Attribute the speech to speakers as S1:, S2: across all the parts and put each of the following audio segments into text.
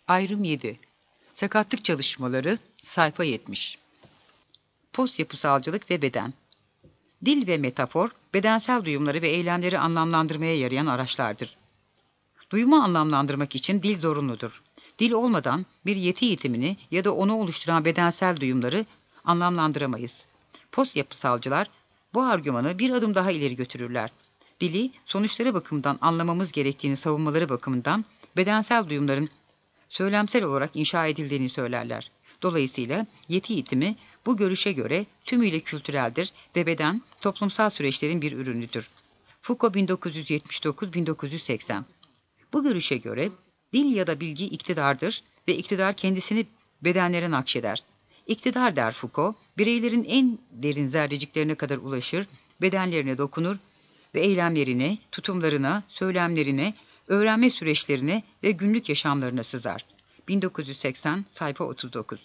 S1: Ayrım 7. Sakatlık çalışmaları sayfa 70. Post yapısalcılık ve beden. Dil ve metafor, bedensel duyumları ve eylemleri anlamlandırmaya yarayan araçlardır. Duyumu anlamlandırmak için dil zorunludur. Dil olmadan bir yeti yitimini ya da onu oluşturan bedensel duyumları anlamlandıramayız. Post yapısalcılar bu argümanı bir adım daha ileri götürürler. Dili sonuçları bakımından anlamamız gerektiğini savunmaları bakımından bedensel duyumların söylemsel olarak inşa edildiğini söylerler. Dolayısıyla yeti yitimi bu görüşe göre tümüyle kültüreldir ve beden toplumsal süreçlerin bir ürünüdür. Foucault 1979-1980. Bu görüşe göre dil ya da bilgi iktidardır ve iktidar kendisini bedenlere nakşeder. İktidar, der Foucault, bireylerin en derin zerreciklerine kadar ulaşır, bedenlerine dokunur ve eylemlerine, tutumlarına, söylemlerine, öğrenme süreçlerine ve günlük yaşamlarına sızar. 1980, sayfa 39.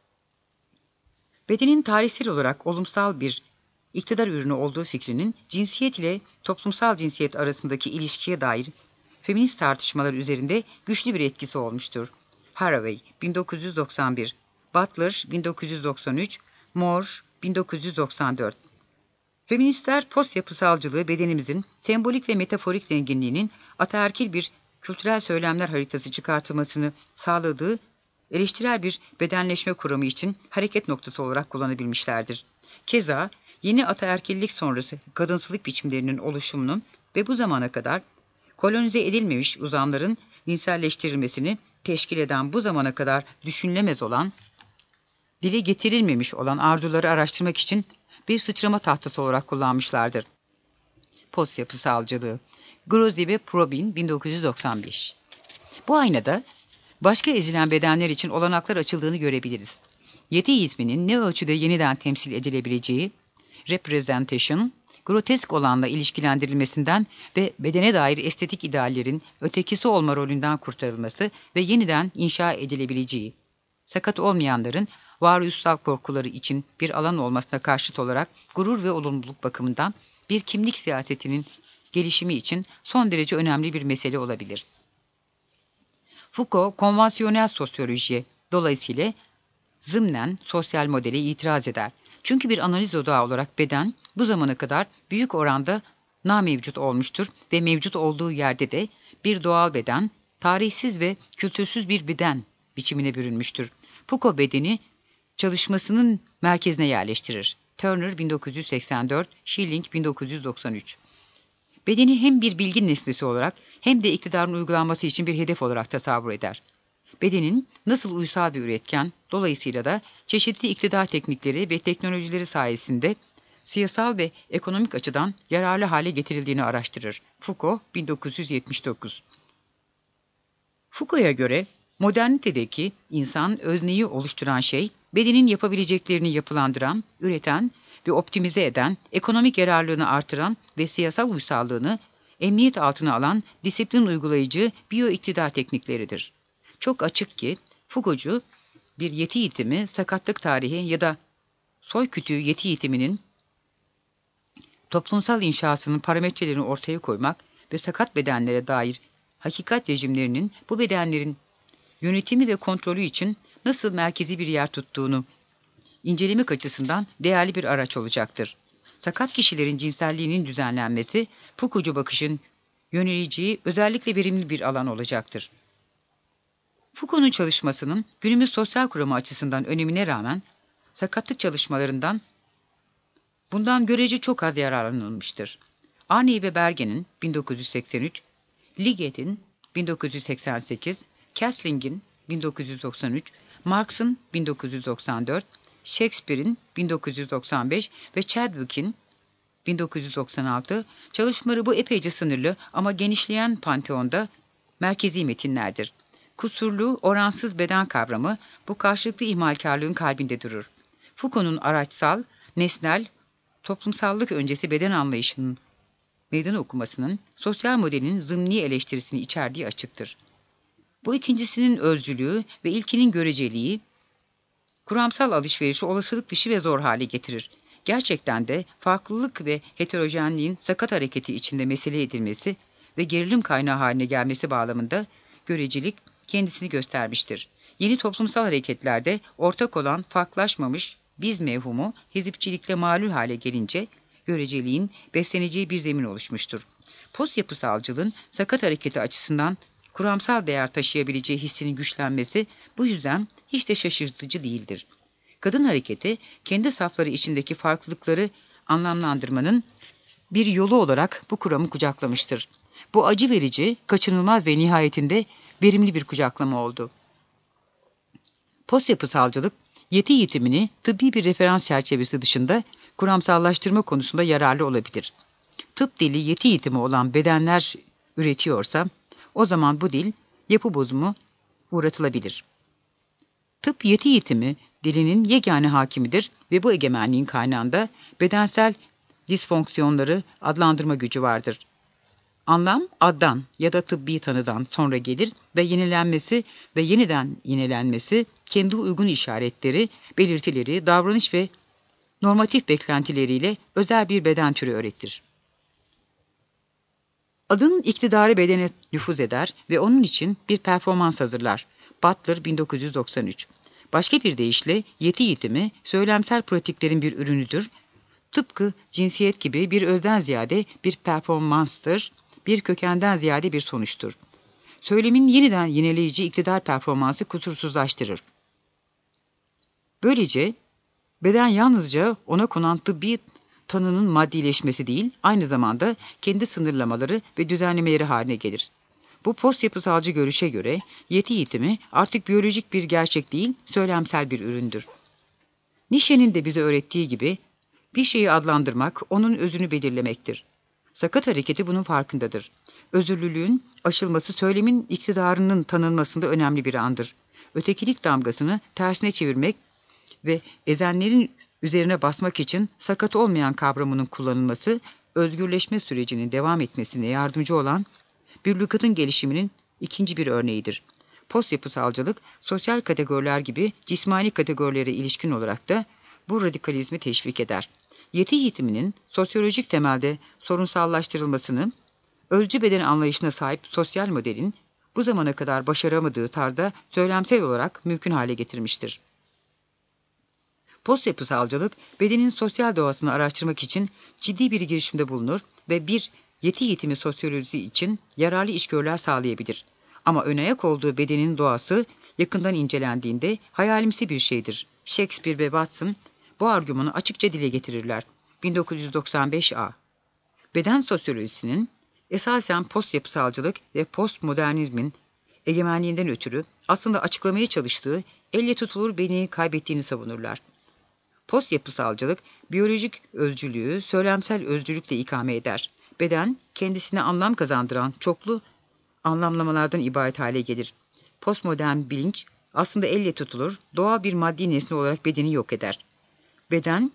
S1: Bedenin tarihsel olarak olumsal bir iktidar ürünü olduğu fikrinin cinsiyet ile toplumsal cinsiyet arasındaki ilişkiye dair feminist tartışmalar üzerinde güçlü bir etkisi olmuştur. Haraway, 1991, Butler, 1993, Moore, 1994. Feministler post yapısalcılığı bedenimizin sembolik ve metaforik zenginliğinin ataerkil bir kültürel söylemler haritası çıkartılmasını sağladığı eleştirel bir bedenleşme kuramı için hareket noktası olarak kullanabilmişlerdir. Keza yeni ataerkillik sonrası kadınsılık biçimlerinin oluşumunu ve bu zamana kadar kolonize edilmemiş uzamların dinselleştirilmesini teşkil eden bu zamana kadar düşünülemez olan, dile getirilmemiş olan arzuları araştırmak için bir sıçrama tahtası olarak kullanmışlardır. Post yapısalcılığı. Grozi ve Probin, 1995. Bu aynada başka ezilen bedenler için olanaklar açıldığını görebiliriz. Yeti yitminin ne ölçüde yeniden temsil edilebileceği, representation, grotesk olanla ilişkilendirilmesinden ve bedene dair estetik ideallerin ötekisi olma rolünden kurtarılması ve yeniden inşa edilebileceği, sakat olmayanların varoluşsal korkuları için bir alan olmasına karşıt olarak gurur ve olumluluk bakımından bir kimlik siyasetinin gelişimi için son derece önemli bir mesele olabilir. Foucault, konvansiyonel sosyolojiye, dolayısıyla zımnen sosyal modele itiraz eder. Çünkü bir analiz odağı olarak beden bu zamana kadar büyük oranda namevcut olmuştur ve mevcut olduğu yerde de bir doğal beden, tarihsiz ve kültürsüz bir beden biçimine bürünmüştür. Foucault bedeni çalışmasının merkezine yerleştirir. Turner 1984, Schilling 1993. Bedeni hem bir bilgi nesnesi olarak hem de iktidarın uygulanması için bir hedef olarak tasavvur eder. Bedenin nasıl uysal bir üretken, dolayısıyla da çeşitli iktidar teknikleri ve teknolojileri sayesinde siyasal ve ekonomik açıdan yararlı hale getirildiğini araştırır. Foucault 1979. Foucault'a göre modernitedeki insan özneyi oluşturan şey, bedenin yapabileceklerini yapılandıran, üreten ve optimize eden, ekonomik yararlılığını artıran ve siyasal uysallığını emniyet altına alan disiplin uygulayıcı biyo-iktidar teknikleridir. Çok açık ki Foucault'cu bir yeti yitimi, sakatlık tarihi ya da soy kütüğü yeti yitiminin toplumsal inşasının parametrelerini ortaya koymak ve sakat bedenlere dair hakikat rejimlerinin bu bedenlerin yönetimi ve kontrolü için nasıl merkezi bir yer tuttuğunu incelemek açısından değerli bir araç olacaktır. Sakat kişilerin cinselliğinin düzenlenmesi, Foucault'cu bakışın yöneleceği özellikle verimli bir alan olacaktır. Foucault'un çalışmasının günümüz sosyal kuramı açısından önemine rağmen, sakatlık çalışmalarından bundan görece çok az yararlanılmıştır. Arney ve Bergen'in 1983, Liggett'in 1988, Kessling'in 1993, Marx'ın 1994, Shakespeare'in 1995 ve Chadwick'in 1996 çalışmaları bu epeyce sınırlı ama genişleyen panteonda merkezi metinlerdir. Kusurlu, oransız beden kavramı bu karşılıklı ihmalkarlığın kalbinde durur. Foucault'un araçsal, nesnel, toplumsallık öncesi beden anlayışının meydan okumasının sosyal modelin zımni eleştirisini içerdiği açıktır. Bu ikincisinin özcülüğü ve ilkinin göreceliği, kuramsal alışverişi olasılık dışı ve zor hale getirir. Gerçekten de farklılık ve heterojenliğin sakat hareketi içinde mesele edilmesi ve gerilim kaynağı haline gelmesi bağlamında görecilik, kendisini göstermiştir. Yeni toplumsal hareketlerde ortak olan farklılaşmamış biz mevhumu hizipçilikle malul hale gelince göreceliğin besleneceği bir zemin oluşmuştur. Post yapısalcılığın sakat hareketi açısından kuramsal değer taşıyabileceği hissinin güçlenmesi bu yüzden hiç de şaşırtıcı değildir. Kadın hareketi kendi safları içindeki farklılıkları anlamlandırmanın bir yolu olarak bu kuramı kucaklamıştır. Bu acı verici, kaçınılmaz ve nihayetinde verimli bir kucaklama oldu. Post yapısalcılık, yeti yitimini tıbbi bir referans çerçevesi dışında kuramsallaştırma konusunda yararlı olabilir. Tıp dili yeti yitimi olan bedenler üretiyorsa, o zaman bu dil yapı bozumu uğratılabilir. Tıp yeti yitimi dilinin yegane hakimidir ve bu egemenliğin kaynağında bedensel disfonksiyonları adlandırma gücü vardır. Anlam addan ya da tıbbi tanıdan sonra gelir ve yenilenmesi ve yeniden yenilenmesi kendi uygun işaretleri, belirtileri, davranış ve normatif beklentileriyle özel bir beden türü öğretir. Adın iktidarı bedene nüfuz eder ve onun için bir performans hazırlar. Butler 1993. Başka bir deyişle yeti yitimi söylemsel pratiklerin bir ürünüdür. Tıpkı cinsiyet gibi bir özden ziyade bir performanstır, bir kökenden ziyade bir sonuçtur. Söylemin yeniden yenileyici iktidar performansı kusursuzlaştırır. Böylece beden yalnızca ona konan tıbbi tanının maddileşmesi değil, aynı zamanda kendi sınırlamaları ve düzenlemeleri haline gelir. Bu post yapısalcı görüşe göre yeti yitimi artık biyolojik bir gerçek değil, söylemsel bir üründür. Nietzsche'nin de bize öğrettiği gibi bir şeyi adlandırmak onun özünü belirlemektir. Sakat hareketi bunun farkındadır. Özürlülüğün aşılması söylemin iktidarının tanınmasında önemli bir andır. Ötekilik damgasını tersine çevirmek ve ezenlerin üzerine basmak için sakat olmayan kavramının kullanılması, özgürleşme sürecinin devam etmesine yardımcı olan bir lükatın gelişiminin ikinci bir örneğidir. Post yapısalcılık, sosyal kategoriler gibi cismani kategorilere ilişkin olarak da bu radikalizmi teşvik eder. Yeti yitiminin sosyolojik temelde sorunsallaştırılmasını, özcü beden anlayışına sahip sosyal modelin bu zamana kadar başaramadığı tarzda söylemsel olarak mümkün hale getirmiştir. Post yapısalcılık, bedenin sosyal doğasını araştırmak için ciddi bir girişimde bulunur ve bir yeti yitimi sosyolojisi için yararlı işgörüler sağlayabilir. Ama önayak olduğu bedenin doğası yakından incelendiğinde hayalimsi bir şeydir. Shakespeare ve Watson bu argümanı açıkça dile getirirler. 1995a. Beden sosyolojisinin esasen post yapısalcılık ve postmodernizmin egemenliğinden ötürü aslında açıklamaya çalıştığı elle tutulur beni kaybettiğini savunurlar. Post yapısalcılık, biyolojik özcülüğü söylemsel özcülükle ikame eder. Beden, kendisine anlam kazandıran çoklu anlamlamalardan ibaret hale gelir. Postmodern bilinç, aslında elle tutulur, doğal bir maddi nesne olarak bedeni yok eder. Beden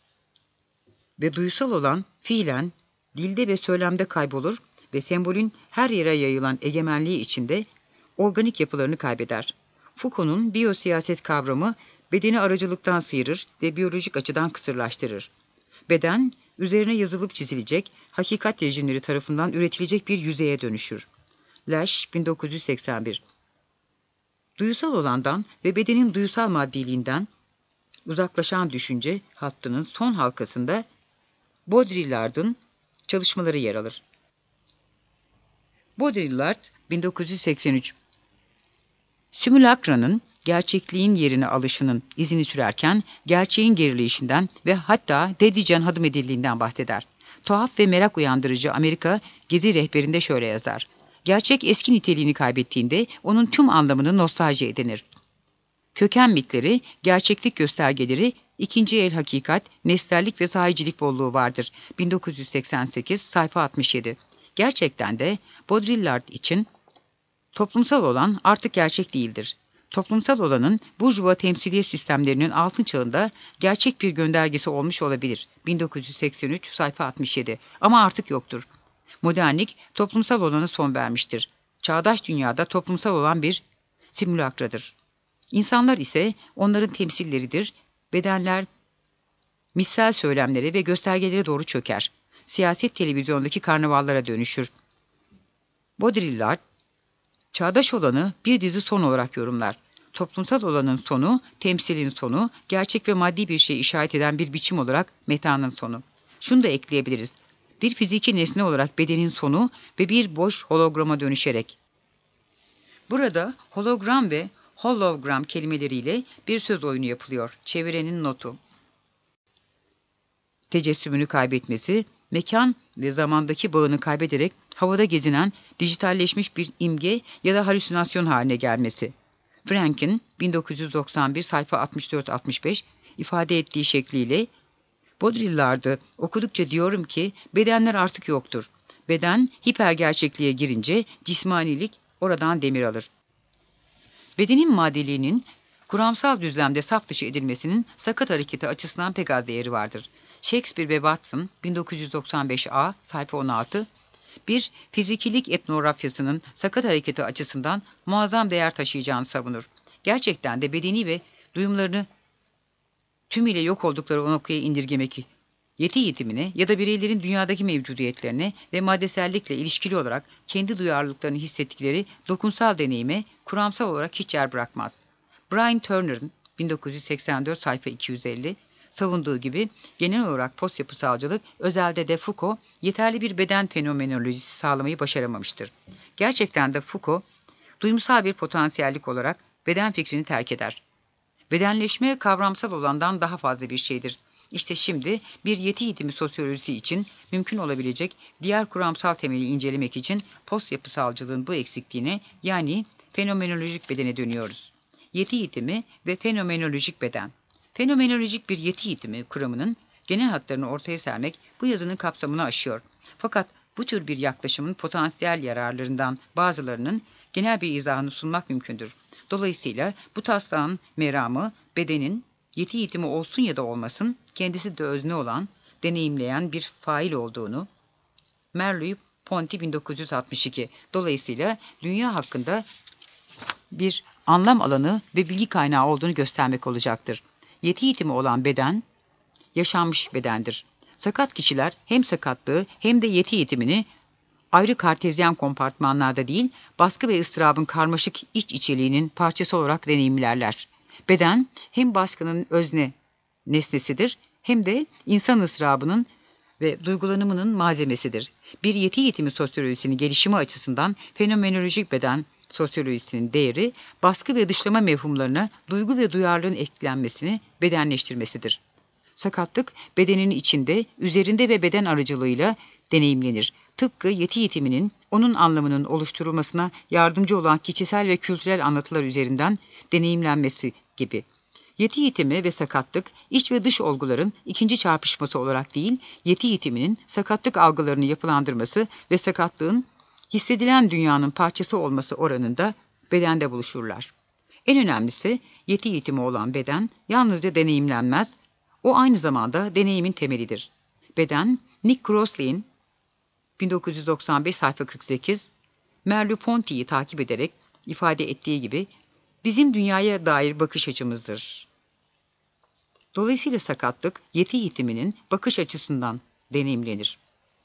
S1: ve duysal olan fiilen, dilde ve söylemde kaybolur ve sembolün her yere yayılan egemenliği içinde organik yapılarını kaybeder. Foucault'un biyosiyaset kavramı, bedeni aracılıktan sıyırır ve biyolojik açıdan kısırlaştırır. Beden, üzerine yazılıp çizilecek, hakikat rejimleri tarafından üretilecek bir yüzeye dönüşür. Lesch, 1981. Duysal olandan ve bedenin duysal maddiliğinden uzaklaşan düşünce hattının son halkasında Baudrillard'ın çalışmaları yer alır. Baudrillard, 1983. Simülakranın gerçekliğin yerine alışının izini sürerken gerçeğin gerileyişinden ve hatta dedicen hadım edildiğinden bahseder. Tuhaf ve merak uyandırıcı Amerika Gezi rehberinde şöyle yazar. Gerçek eski niteliğini kaybettiğinde onun tüm anlamını nostalji edinir. Köken mitleri, gerçeklik göstergeleri, ikinci el hakikat, nesnellik ve sahicilik bolluğu vardır. 1988, sayfa 67. Gerçekten de Baudrillard için toplumsal olan artık gerçek değildir. Toplumsal olanın burjuva temsiliye sistemlerinin altın çağında gerçek bir göndergesi olmuş olabilir. 1983, sayfa 67. Ama artık yoktur. Modernlik toplumsal olana son vermiştir. Çağdaş dünyada toplumsal olan bir simülakradır. İnsanlar ise onların temsilleridir. Bedenler missel söylemlere ve göstergelere doğru çöker. Siyaset televizyondaki karnavallara dönüşür. Baudrillard, Çağdaş olanı bir dizi son olarak yorumlar. Toplumsal olanın sonu, temsilin sonu, gerçek ve maddi bir şeye işaret eden bir biçim olarak metanın sonu. Şunu da ekleyebiliriz. Bir fiziki nesne olarak bedenin sonu ve bir boş holograma dönüşerek. Burada hologram ve hologram kelimeleriyle bir söz oyunu yapılıyor. Çevirenin notu. Tecessümünü kaybetmesi, mekan ve zamandaki bağını kaybederek havada gezinen dijitalleşmiş bir imge ya da halüsinasyon haline gelmesi. Frank'in 1991 sayfa 64-65 ifade ettiği şekliyle, Baudrillard'ı okudukça diyorum ki bedenler artık yoktur. Beden hipergerçekliğe girince cismanilik oradan demir alır. Bedenin maddeliğinin kuramsal düzlemde saf dışı edilmesinin sakat hareketi açısından pek az değeri vardır. Shakespeare ve Watson 1995a sayfa 16 bir fizikilik etnografyasının sakat hareketi açısından muazzam değer taşıyacağını savunur. Gerçekten de bedeni ve duyumlarını tümüyle yok oldukları o noktaya indirgemek, yeti yitimine ya da bireylerin dünyadaki mevcudiyetlerine ve maddesellikle ilişkili olarak kendi duyarlılıklarını hissettikleri dokunsal deneyime kuramsal olarak hiç yer bırakmaz. Brian Turner'ın 1984 sayfa 250 savunduğu gibi genel olarak post yapısalcılık, özelde de Foucault yeterli bir beden fenomenolojisi sağlamayı başaramamıştır. Gerçekten de Foucault, duygusal bir potansiyellik olarak beden fikrini terk eder. Bedenleşme kavramsal olandan daha fazla bir şeydir. İşte şimdi bir yeti yitimi sosyolojisi için mümkün olabilecek diğer kuramsal temeli incelemek için post yapısalcılığın bu eksikliğine, yani fenomenolojik bedene dönüyoruz. Yeti yitimi ve fenomenolojik beden. Fenomenolojik bir yeti yitimi kuramının genel hatlarını ortaya sermek bu yazının kapsamını aşıyor. Fakat bu tür bir yaklaşımın potansiyel yararlarından bazılarının genel bir izahını sunmak mümkündür. Dolayısıyla bu taslağın meramı bedenin yeti yitimi olsun ya da olmasın kendisi de özne olan, deneyimleyen bir fail olduğunu, Merleau-Ponty 1962, dolayısıyla dünya hakkında bir anlam alanı ve bilgi kaynağı olduğunu göstermek olacaktır. Yeti yitimi olan beden, yaşanmış bedendir. Sakat kişiler hem sakatlığı hem de yeti yitimini ayrı kartezyen kompartmanlarda değil, baskı ve ıstırabın karmaşık iç içeriğinin parçası olarak deneyimlerler. Beden hem baskının özne nesnesidir hem de insan ıstırabının ve duygulanımının malzemesidir. Bir yeti yitimi sosyolojisinin gelişimi açısından fenomenolojik beden sosyolojisinin değeri, baskı ve dışlama mefhumlarına duygu ve duyarlılığın eklenmesini bedenleştirmesidir. Sakatlık, bedenin içinde, üzerinde ve beden aracılığıyla deneyimlenir. Tıpkı yeti yitiminin onun anlamının oluşturulmasına yardımcı olan kişisel ve kültürel anlatılar üzerinden deneyimlenmesi gibi. Yeti yitimi ve sakatlık, iç ve dış olguların ikinci çarpışması olarak değil, yeti yitiminin sakatlık algılarını yapılandırması ve sakatlığın hissedilen dünyanın parçası olması oranında bedende buluşurlar. En önemlisi, yeti yitimi olan beden yalnızca deneyimlenmez, o aynı zamanda deneyimin temelidir. Beden, Nick Crossley'in 1995 sayfa 48, Merleau-Ponty'yi takip ederek ifade ettiği gibi bizim dünyaya dair bakış açımızdır. Dolayısıyla sakatlık, yeti yitiminin bakış açısından deneyimlenir.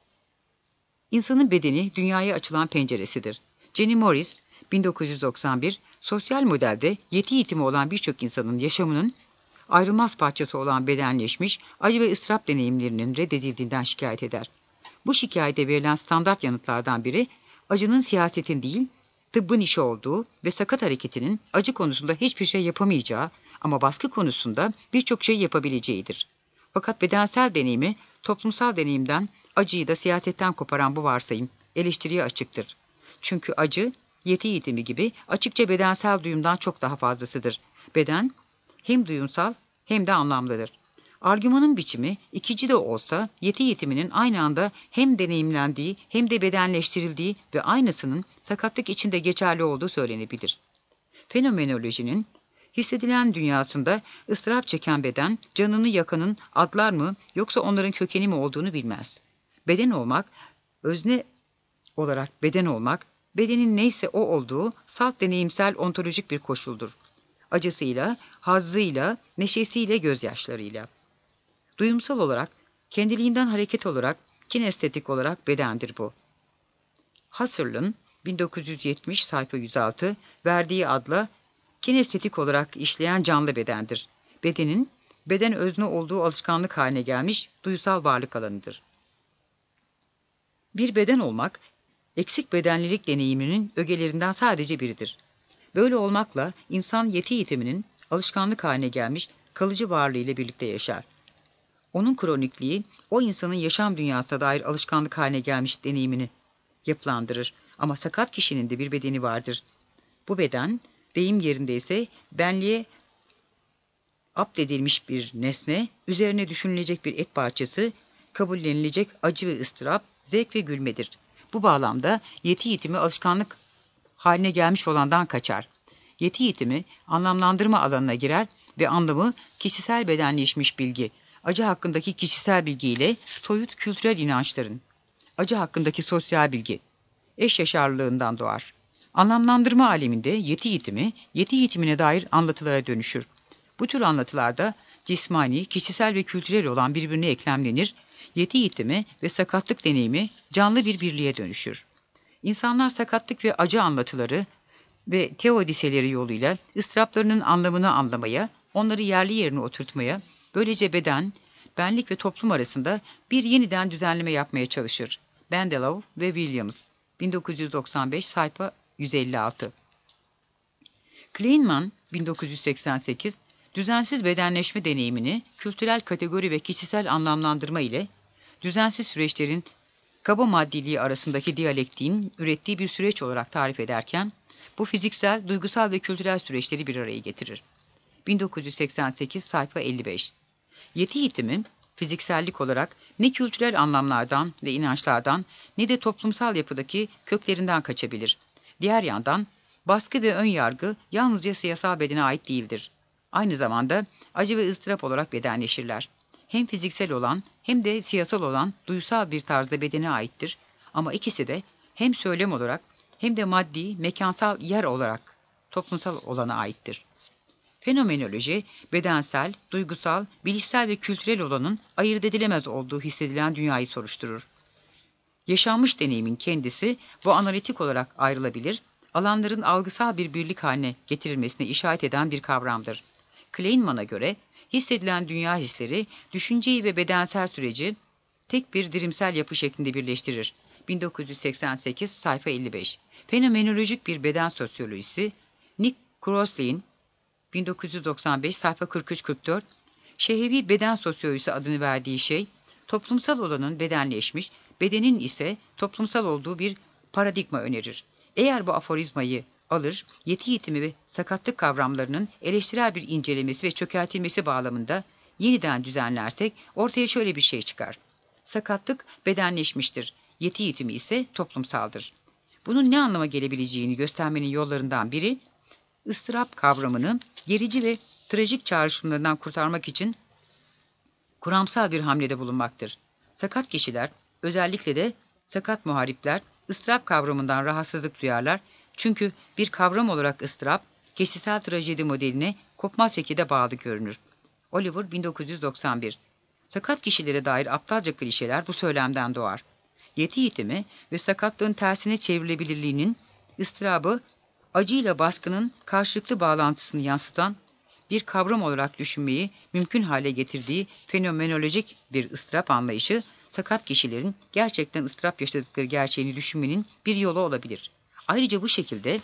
S1: İnsanın bedeni dünyaya açılan penceresidir. Jenny Morris, 1991, sosyal modelde yeti yitimi olan birçok insanın yaşamının ayrılmaz parçası olan bedenleşmiş acı ve ıstırap deneyimlerinin reddedildiğinden şikayet eder. Bu şikayete verilen standart yanıtlardan biri, acının siyasetin değil, tıbbın işi olduğu ve sakat hareketinin acı konusunda hiçbir şey yapamayacağı ama baskı konusunda birçok şey yapabileceğidir. Fakat bedensel deneyimi, toplumsal deneyimden, acıyı da siyasetten koparan bu varsayım, eleştiriye açıktır. Çünkü acı, yeti yitimi gibi açıkça bedensel duyumdan çok daha fazlasıdır. Beden, hem duyumsal hem de anlamlıdır. Argümanın biçimi, ikici de olsa, yeti yitiminin aynı anda hem deneyimlendiği hem de bedenleştirildiği ve aynısının sakatlık içinde geçerli olduğu söylenebilir. Fenomenolojinin, hissedilen dünyasında ıstırap çeken beden, canını yakanın adlar mı yoksa onların kökeni mi olduğunu bilmez. Beden olmak, özne olarak beden olmak, bedenin neyse o olduğu salt deneyimsel ontolojik bir koşuldur. Acısıyla, hazzıyla, neşesiyle, gözyaşlarıyla. Duyumsal olarak, kendiliğinden hareket olarak, kinestetik olarak bedendir bu. Husserl'ın 1970 sayfa 106 verdiği adla kinestetik olarak işleyen canlı bedendir. Beden özne olduğu alışkanlık haline gelmiş duysal varlık alanıdır. Bir beden olmak, eksik bedenlilik deneyiminin ögelerinden sadece biridir. Böyle olmakla insan yeti yitiminin alışkanlık haline gelmiş kalıcı varlığıyla birlikte yaşar. Onun kronikliği, o insanın yaşam dünyasına dair alışkanlık haline gelmiş deneyimini yapılandırır. Ama sakat kişinin de bir bedeni vardır. Bu beden, deyim yerinde ise benliğe abdedilmiş bir nesne, üzerine düşünülecek bir et parçası, kabullenilecek acı ve ıstırap, zevk ve gülmedir. Bu bağlamda yeti yitimi alışkanlık haline gelmiş olandan kaçar. Yeti yitimi anlamlandırma alanına girer ve anlamı kişisel bedenleşmiş bilgi, acı hakkındaki kişisel bilgi ile soyut kültürel inançların, acı hakkındaki sosyal bilgi, eşyaşarlığından doğar. Anlamlandırma aleminde yeti yitimine dair anlatılara dönüşür. Bu tür anlatılarda cismani, kişisel ve kültürel olan birbirine eklemlenir, yeti yitimi ve sakatlık deneyimi canlı bir birliğe dönüşür. İnsanlar sakatlık ve acı anlatıları ve teodiseleri yoluyla ıstıraplarının anlamını anlamaya, onları yerli yerine oturtmaya, böylece benlik ve toplum arasında bir yeniden düzenleme yapmaya çalışır. Bandelow ve Williams, 1995 sayfa 156. Kleinman, 1988, düzensiz bedenleşme deneyimini kültürel kategori ve kişisel anlamlandırma ile düzensiz süreçlerin kaba maddiliği arasındaki diyalektiğin ürettiği bir süreç olarak tarif ederken, bu fiziksel, duygusal ve kültürel süreçleri bir araya getirir. 1988 sayfa 55. Yeti yitimi, fiziksellik olarak ne kültürel anlamlardan ve inançlardan ne de toplumsal yapıdaki köklerinden kaçabilir. Diğer yandan, baskı ve ön yargı yalnızca siyasal bedene ait değildir. Aynı zamanda acı ve ıstırap olarak bedenleşirler. Hem fiziksel olan hem de siyasal olan duysal bir tarzda bedene aittir. Ama ikisi de hem söylem olarak hem de maddi, mekansal yer olarak toplumsal olana aittir. Fenomenoloji, bedensel, duygusal, bilişsel ve kültürel olanın ayırt edilemez olduğu hissedilen dünyayı soruşturur. Yaşanmış deneyimin kendisi bu analitik olarak ayrılabilir, alanların algısal bir birlik haline getirilmesine işaret eden bir kavramdır. Kleinman'a göre hissedilen dünya hisleri, düşünceyi ve bedensel süreci tek bir dirimsel yapı şeklinde birleştirir. 1988 sayfa 55. Fenomenolojik bir beden sosyolojisi, Nick Crossley'in 1995 sayfa 43-44, şehevi beden sosyolojisi adını verdiği şey, toplumsal olanın bedenleşmiş, bedenin ise toplumsal olduğu bir paradigma önerir. Eğer bu aforizmayı alır, yeti yitimi ve sakatlık kavramlarının eleştirel bir incelemesi ve çökertilmesi bağlamında yeniden düzenlersek ortaya şöyle bir şey çıkar. Sakatlık bedenleşmiştir, yeti yitimi ise toplumsaldır. Bunun ne anlama gelebileceğini göstermenin yollarından biri, ıstırap kavramını gerici ve trajik çağrışımlarından kurtarmak için kuramsal bir hamlede bulunmaktır. Sakat kişiler, özellikle de sakat muharipler, ıstırap kavramından rahatsızlık duyarlar, çünkü bir kavram olarak ıstırap, kişisel trajedi modeline kopmaz şekilde bağlı görünür. Oliver, 1991. Sakat kişilere dair aptalca klişeler bu söylemden doğar. Yeti yitimi ve sakatlığın tersine çevrilebilirliğinin, ıstırabı, acıyla baskının karşılıklı bağlantısını yansıtan bir kavram olarak düşünmeyi mümkün hale getirdiği fenomenolojik bir ıstırap anlayışı, sakat kişilerin gerçekten ıstırap yaşadıkları gerçeğini düşünmenin bir yolu olabilir. Ayrıca bu şekilde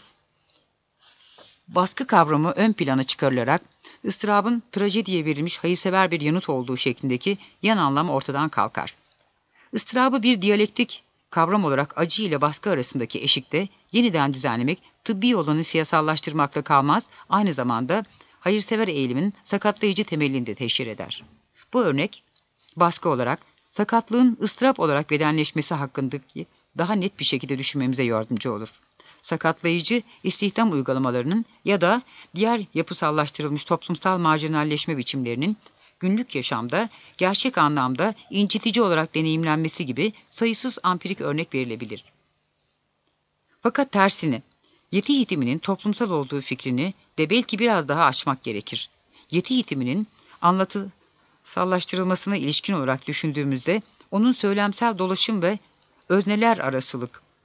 S1: baskı kavramı ön plana çıkarılarak ıstırabın trajediye verilmiş hayırsever bir yanıt olduğu şeklindeki yan anlam ortadan kalkar. Istırabı bir diyalektik kavram olarak acı ile baskı arasındaki eşikte yeniden düzenlemek, tıbbi olanı siyasallaştırmakla kalmaz, aynı zamanda hayırsever eğilimin sakatlayıcı temelini de teşhir eder. Bu örnek, baskı olarak, sakatlığın ıstırap olarak bedenleşmesi hakkındaki daha net bir şekilde düşünmemize yardımcı olur. Sakatlayıcı istihdam uygulamalarının ya da diğer yapısallaştırılmış toplumsal marjinalleşme biçimlerinin günlük yaşamda gerçek anlamda incitici olarak deneyimlenmesi gibi sayısız ampirik örnek verilebilir. Fakat tersini, yeti yitiminin toplumsal olduğu fikrini de belki biraz daha açmak gerekir. Yeti yitiminin anlatısallaştırılmasına ilişkin olarak düşündüğümüzde onun söylemsel dolaşım ve özneler arasılık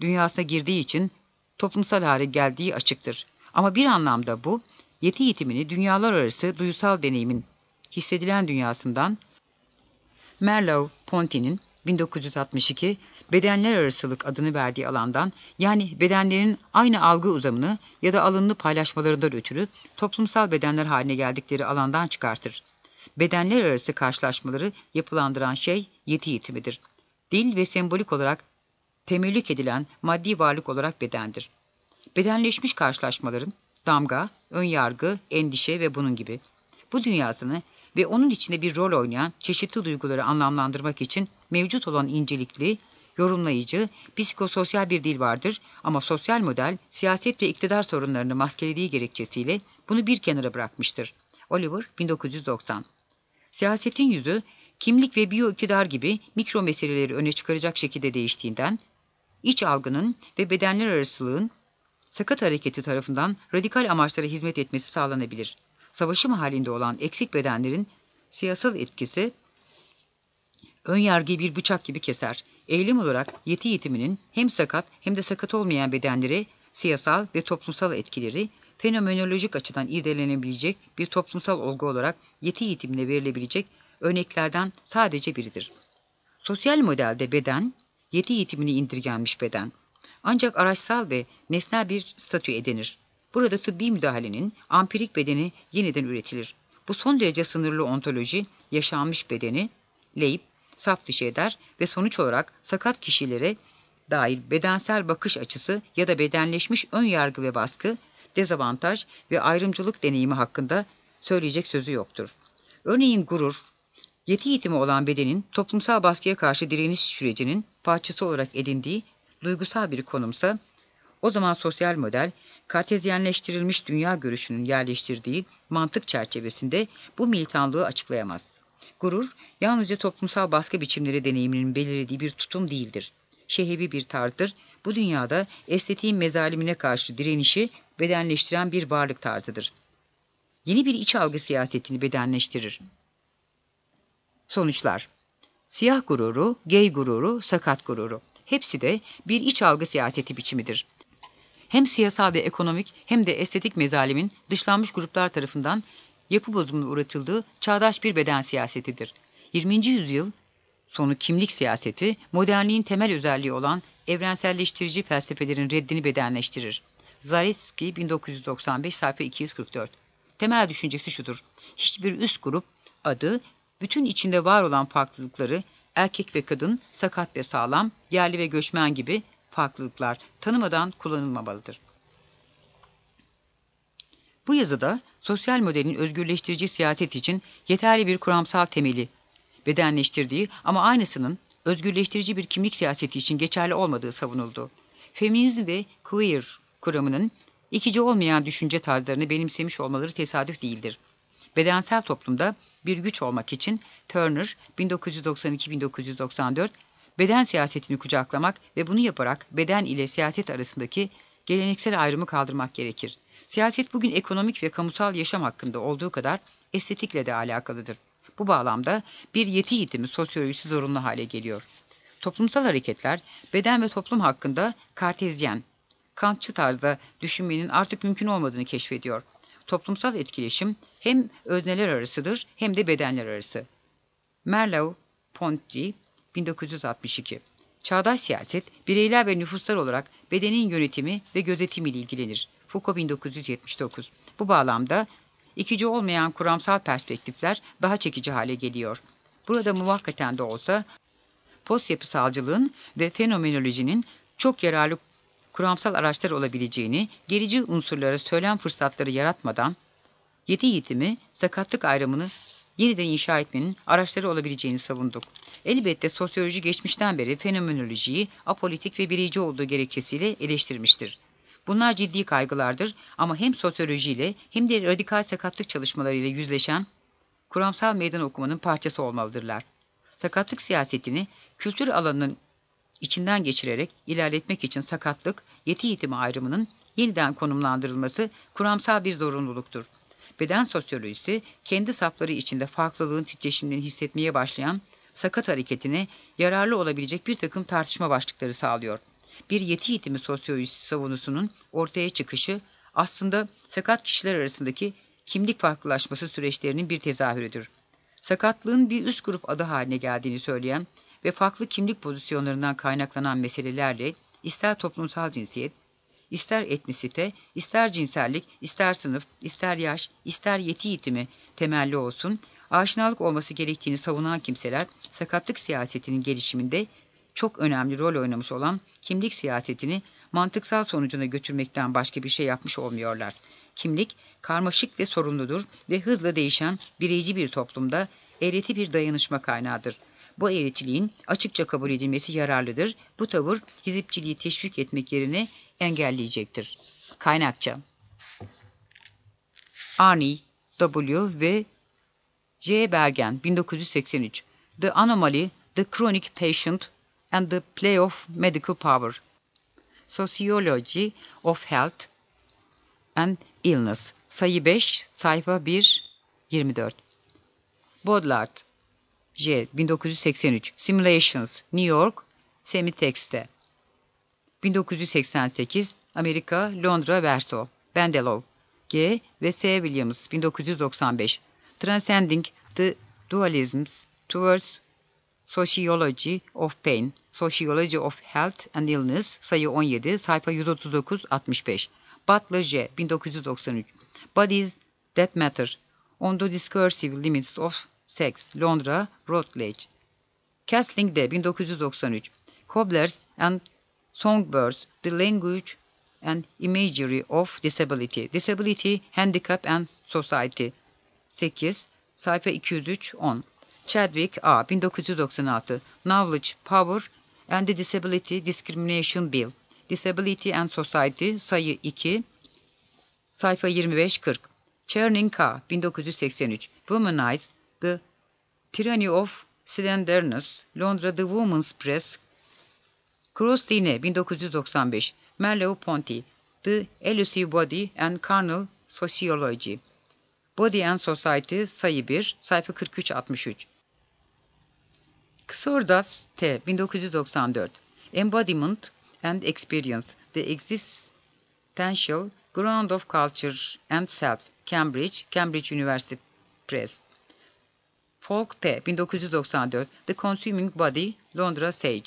S1: dünyasına girdiği için toplumsal hale geldiği açıktır. Ama bir anlamda bu, yeti yitimini dünyalar arası duyusal deneyimin hissedilen dünyasından Merleau-Ponty'nin 1962 bedenler arasılık adını verdiği alandan, yani bedenlerin aynı algı uzamını ya da alanını paylaşmalarından ötürü toplumsal bedenler haline geldikleri alandan çıkartır. Bedenler arası karşılaşmaları yapılandıran şey yeti yitimidir. Dil ve sembolik olarak temellük edilen maddi varlık olarak bedendir. Bedenleşmiş karşılaşmaların damga, önyargı, endişe ve bunun gibi. Bu dünyasını ve onun içinde bir rol oynayan çeşitli duyguları anlamlandırmak için mevcut olan incelikli, yorumlayıcı, psikososyal bir dil vardır ama sosyal model, siyaset ve iktidar sorunlarını maskelediği gerekçesiyle bunu bir kenara bırakmıştır. Oliver, 1990. Siyasetin yüzü, kimlik ve biyo iktidar gibi mikro meseleleri öne çıkaracak şekilde değiştiğinden, iç algının ve bedenler arasılığın sakat hareketi tarafından radikal amaçlara hizmet etmesi sağlanabilir. Savaşım halinde olan eksik bedenlerin siyasal etkisi ön yargıyı bir bıçak gibi keser. Eğilim olarak yeti yitiminin hem sakat hem de sakat olmayan bedenlere siyasal ve toplumsal etkileri fenomenolojik açıdan irdelenebilecek bir toplumsal olgu olarak yeti yitimine verilebilecek örneklerden sadece biridir. Sosyal modelde beden, yeti yitimini indirgenmiş beden. Ancak araçsal ve nesnel bir statü edinir. Burada tıbbi müdahalenin ampirik bedeni yeniden üretilir. Bu son derece sınırlı ontoloji, yaşanmış bedeni leyip, saf dışı eder ve sonuç olarak sakat kişilere dair bedensel bakış açısı ya da bedenleşmiş ön yargı ve baskı, dezavantaj ve ayrımcılık deneyimi hakkında söyleyecek sözü yoktur. Örneğin gurur, yeti yitimi olan bedenin toplumsal baskıya karşı direniş sürecinin parçası olarak edindiği duygusal bir konumsa, o zaman sosyal model, kartezyenleştirilmiş dünya görüşünün yerleştirdiği mantık çerçevesinde bu militanlığı açıklayamaz. Gurur, yalnızca toplumsal baskı biçimleri deneyiminin belirlediği bir tutum değildir. Şehebi bir tarzdır. Bu dünyada estetiğin mezalimine karşı direnişi bedenleştiren bir varlık tarzıdır. Yeni bir iç algı siyasetini bedenleştirir. Sonuçlar: siyah gururu, gay gururu, sakat gururu. Hepsi de bir iç algı siyaseti biçimidir. Hem siyasal ve ekonomik hem de estetik mezalimin dışlanmış gruplar tarafından yapı bozumuna uğratıldığı çağdaş bir beden siyasetidir. 20. yüzyıl sonu kimlik siyaseti, modernliğin temel özelliği olan evrenselleştirici felsefelerin reddini bedenleştirir. Zaleski, 1995, sayfa 244. Temel düşüncesi şudur: hiçbir üst grup adı, bütün içinde var olan farklılıkları, erkek ve kadın, sakat ve sağlam, yerli ve göçmen gibi farklılıklar tanımadan kullanılmamalıdır. Bu yazıda sosyal modelin özgürleştirici siyaset için yeterli bir kuramsal temeli bedenleştirdiği ama aynısının özgürleştirici bir kimlik siyaseti için geçerli olmadığı savunuldu. Feminizm ve queer kuramının ikici olmayan düşünce tarzlarını benimsemiş olmaları tesadüf değildir. Bedensel toplumda bir güç olmak için Turner 1992-1994 beden siyasetini kucaklamak ve bunu yaparak beden ile siyaset arasındaki geleneksel ayrımı kaldırmak gerekir. Siyaset bugün ekonomik ve kamusal yaşam hakkında olduğu kadar estetikle de alakalıdır. Bu bağlamda bir yeti yitimi sosyolojisi zorunlu hale geliyor. Toplumsal hareketler beden ve toplum hakkında kartezyen, Kantçı tarzda düşünmenin artık mümkün olmadığını keşfediyor. Toplumsal etkileşim hem özneler arasıdır hem de bedenler arası. Merleau-Ponty, 1962. Çağdaş siyaset, bireyler ve nüfuslar olarak bedenin yönetimi ve gözetimiyle ilgilenir. Foucault, 1979. Bu bağlamda ikici olmayan kuramsal perspektifler daha çekici hale geliyor. Burada muvakkaten de olsa post yapısalcılığın ve fenomenolojinin çok yararlı kuramsal araçlar olabileceğini, gerici unsurlara söylem fırsatları yaratmadan yeti yitimi, sakatlık ayrımını yeniden inşa etmenin araçları olabileceğini savunduk. Elbette sosyoloji geçmişten beri fenomenolojiyi apolitik ve bireyci olduğu gerekçesiyle eleştirmiştir. Bunlar ciddi kaygılardır ama hem sosyolojiyle hem de radikal sakatlık çalışmalarıyla yüzleşen kuramsal meydan okumanın parçası olmalıdırlar. Sakatlık siyasetini kültür alanının içinden geçirerek ilerletmek için sakatlık, yeti yitimi ayrımının yeniden konumlandırılması kuramsal bir zorunluluktur. Beden sosyolojisi, kendi safları içinde farklılığın titreşimlerini hissetmeye başlayan sakat hareketine yararlı olabilecek bir takım tartışma başlıkları sağlıyor. bir yeti eğitimi sosyolojisi savunusunun ortaya çıkışı aslında sakat kişiler arasındaki kimlik farklılaşması süreçlerinin bir tezahürüdür. Sakatlığın bir üst grup adı haline geldiğini söyleyen ve farklı kimlik pozisyonlarından kaynaklanan meselelerle ister toplumsal cinsiyet, ister etnisite, ister cinsellik, ister sınıf, ister yaş, ister yeti eğitimi temelli olsun, aşinalık olması gerektiğini savunan kimseler, sakatlık siyasetinin gelişiminde çok önemli rol oynamış olan kimlik siyasetini mantıksal sonucuna götürmekten başka bir şey yapmış olmuyorlar. Kimlik, karmaşık ve sorunludur ve hızla değişen bireyci bir toplumda eğreti bir dayanışma kaynağıdır. Bu eğretiliğin açıkça kabul edilmesi yararlıdır. Bu tavır hizipçiliği teşvik etmek yerine engelleyecektir. Kaynakça Arnie W. ve J. Bergen 1983 The Anomaly, The Chronic Patient and the Play of Medical Power Sociology of Health and Illness Sayı 5, sayfa 1, 24 Baudrillard J. 1983 Simulations New York Semitext'te 1988 Amerika Londra Verso Bandelow G. ve S. Williams 1995 Transcending the Dualisms Towards Sociology of Pain Sociology of Health and Illness Sayı 17 sayfa 139-65 Butler J. 1993 Bodies That Matter On the Discursive Limits of Sex Londra Routledge Castling D. 1993 Cobblers and Songbirds The Language and Imagery of Disability Disability, Handicap and Society 8 sayfa 203-10 Chadwick A. 1996 Knowledge, Power and the Disability Discrimination Bill Disability and Society Sayı 2 sayfa 25-40 Cherning K. 1983 Womanize The Tyranny of Slenderness Londra The Woman's Press Crossley 1995 Merleau-Ponty The Elusive Body and Carnal Sociology Body and Society Sayı 1 sayfa 43-63 Xordas T. 1994 Embodiment and Experience The Existential Ground of Culture and Self Cambridge, Cambridge University Press Falk P. 1994 The Consuming Body Londra Sage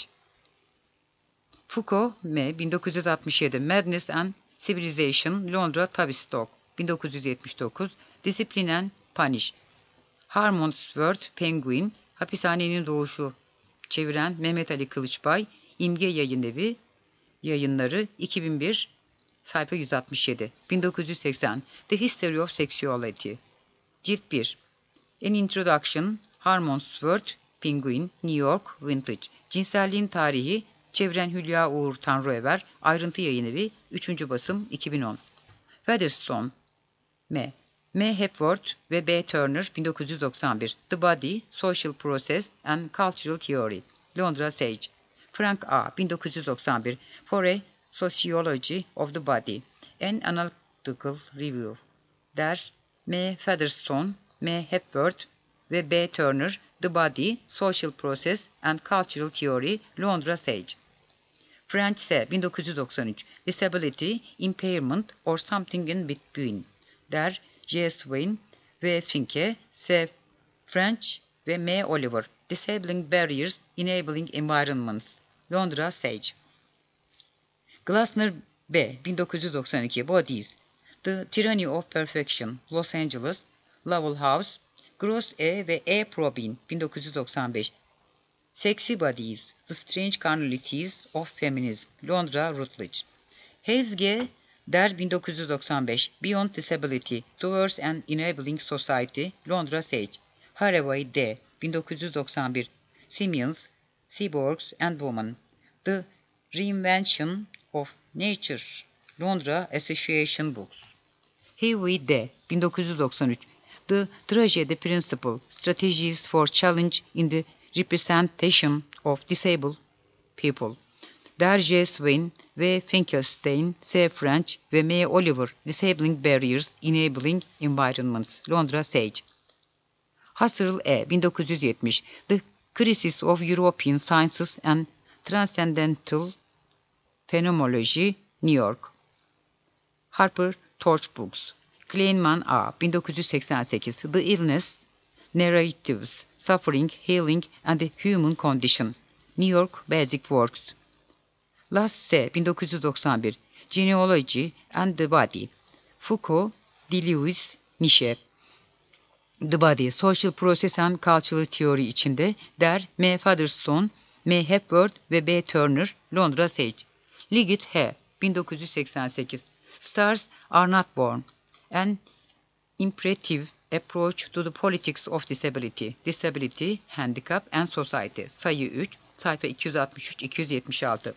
S1: Foucault M. 1967 Madness and Civilization Londra Tavistock 1979 Discipline and Punish Harmondsworth Penguin Hapishanenin Doğuşu çeviren Mehmet Ali Kılıçbay İmge Yayınevi Yayınları 2001 sayfa 167 1980 The History of Sexuality Cilt 1 An Introduction Harmondsworth Penguin New York Vintage Cinselliğin Tarihi çeviren Hülya Uğur Tanrıever Ayrıntı Yayınevi 3. basım 2010 Featherstone M. Hepworth ve B. Turner 1991 The Body, Social Process and Cultural Theory Londra Sage Frank A. 1991 For a Sociology of the Body An Analytical Review Der M. Featherstone, M. Hepworth ve B. Turner The Body, Social Process and Cultural Theory Londra Sage French S. 1993 Disability, Impairment or Something in Between Der J. Swain ve Finke, S. French ve M. Oliver Disabling Barriers, Enabling Environments Londra Sage Glassner B. 1992 Bodies The Tyranny of Perfection Los Angeles Lowell House Gross E. ve E. Probin 1995 Sexy Bodies The Strange Carnalities of Feminism Londra Routledge Hayes G. Der 1995 Beyond Disability Towards an Enabling Society Londra Sage Haraway D. 1991 Simians, Cyborgs and Women The Reinvention of Nature Londra Association Books Huey D. 1993 The Tragedy Principle Strategies for Challenge in the Representation of Disabled People Der J. Swain ve Finkelstein, S. French ve M. Oliver Disabling Barriers, Enabling Environments Londra Sage Husserl E. 1970 The Crisis of European Sciences and Transcendental Phenomenology, New York. Harper Torch Books. Kleinman A. 1988. The Illness, Narratives, Suffering, Healing and the Human Condition. New York Basic Works. Lasse 1991. Genealogy and the Body. Foucault, Deleuze, Nietzsche. The Body, Social Process and Cultural Theory içinde Der M. Featherstone, M. Hepworth ve B. Turner, Londra Sage. Liggett H. 1988. Stars Are Not Born. An Imperative Approach to the Politics of Disability, Disability, Handicap and Society. Sayı 3, sayfa 263-276.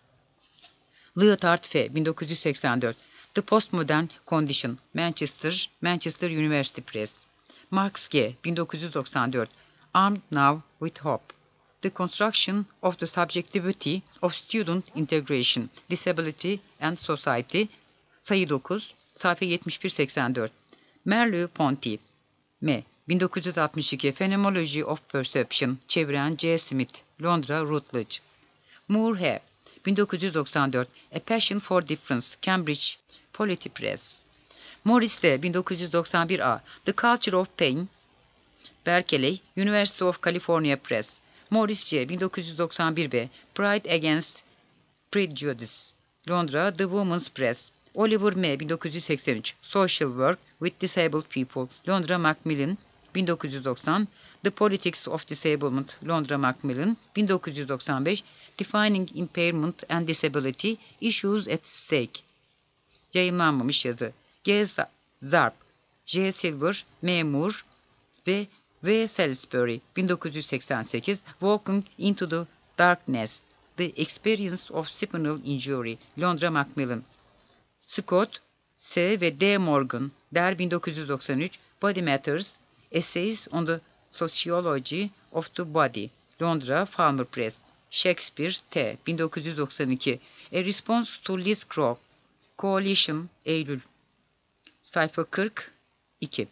S1: Lyotard F. 1984. The Postmodern Condition, Manchester University Press. Marx G. 1994. Armed Now with Hope. The Construction of the Subjectivity of Student Integration, Disability and Society. Sayı 9, sayfa 71-84. Merleau-Ponty, M. 1962. Phenomenology of Perception, çeviren C. Smith, Londra Routledge. Moore H. 1994. A Passion for Difference, Cambridge Polity Press. Morris D. 1991a. The Culture of Pain, Berkeley, University of California Press. Morris C. 1991b. Pride Against Prejudice, Londra The Women's Press. Oliver M. 1983. Social Work with Disabled People, Londra Macmillan, 1990. The Politics of Disablement, Londra Macmillan, 1995. Defining Impairment and Disability, Issues at Stake. Yayınlanmamış yazı. G. Zarp, J. Silver, M. Moore ve V. Salisbury, 1988. Walking into the Darkness, The Experience of Spinal Injury, Londra Macmillan. Scott, S. ve D. Morgan, Der 1993. Body Matters, Essays on the Sociology of the Body, Londra Falmer Press. Shakespeare, T. 1992. A Response to Liz Crow, Coalition, Eylül. Sayfa 42.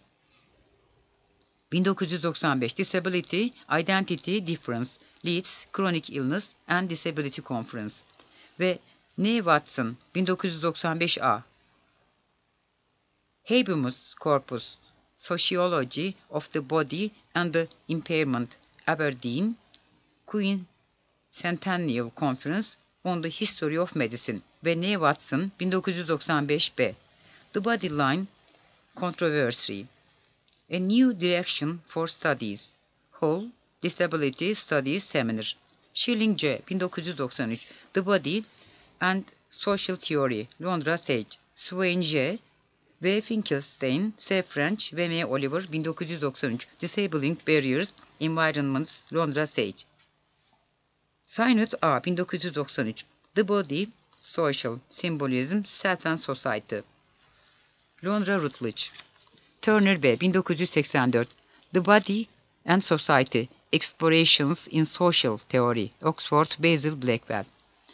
S1: 1995. Disability, Identity, Difference, Leeds, Chronic Illness and Disability Conference. Ve N. Watson, 1995a. Habemus Corpus, Sociology of the Body and the Impairment, Aberdeen, Queen Centennial Conference on the History of Medicine. Ve N. Watson, 1995b. The Body Line Controversy, A New Direction for Studies, Hall, Disability Studies Seminar. Schilling C. 1993. The Body and Social Theory, Londra Sage. Swain J. V. Finkelstein, S. French ve M. Oliver, 1993. Disabling Barriers, Environments, Londra Sage. Signed A. 1993. The Body, Social, Symbolism, Self and Society, Londra Routledge. Turner B. 1984. The Body and Society, Explorations in Social Theory, Oxford Basil Blackwell.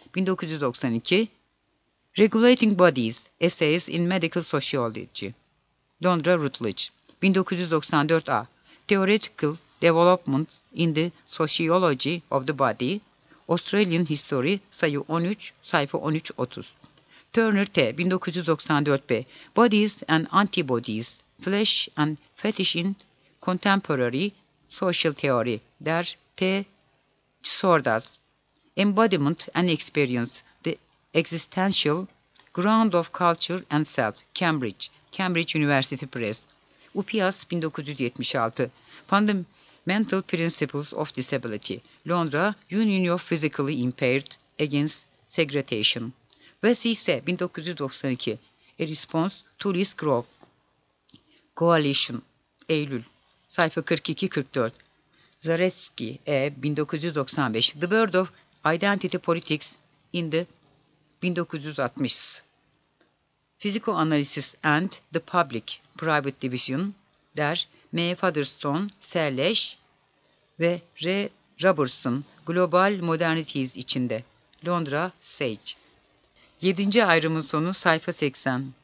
S1: 1992. Regulating Bodies, Essays in Medical Sociology, Londra Routledge. 1994a. Theoretical Development in the Sociology of the Body, Australian History, sayı 13, sayfa 13-30. Turner T. 1994b. Bodies and Antibodies, Flesh and Fetish in Contemporary Social Theory, Der T. Sordas. Embodiment and Experience, The Existential Ground of Culture and Self, Cambridge, Cambridge University Press. Upias 1976. Fundamental Principles of Disability, Londra Union of Physically Impaired Against Segregation. Vesise 1992. A Response to Liz Crow, Coalition, Eylül, sayfa 42-44. Zaretsky E. 1995. The Bird of Identity Politics in the 1960s. Psychoanalysis and the Public Private Division, Der M. Featherstone, S. Lesh ve R. Robertson, Global Modernities içinde, Londra Sage. 7. ayrımın sonu sayfa 80.